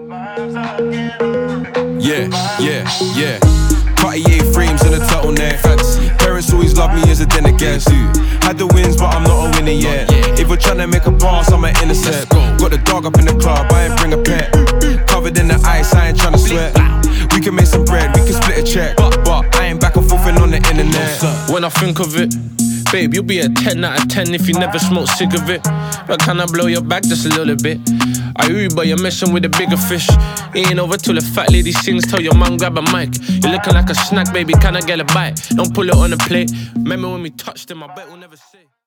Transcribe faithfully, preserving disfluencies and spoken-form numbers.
Yeah, yeah, yeah. Cartier frames and a turtleneck. Parents always love me as a dinner guest. Had the wins, but I'm not a winner yet. If we're tryna make a pass, I'm an intercept. Got the dog up in the club, I ain't bring a pet. Covered in the ice, I ain't tryna sweat. We can make some bread, we can split a check. But, but I ain't back and forth on the internet. When I think of it, babe, you'll be a ten out of ten if you never smoke cigarette. But can I blow your back just a little bit? I Uber, you're messing with a bigger fish. Ain't over till the fat lady sings. Tell your man grab a mic. You're looking like a snack, baby, can I get a bite? Don't pull it on a plate. Remember when we touched him, I bet we'll never say.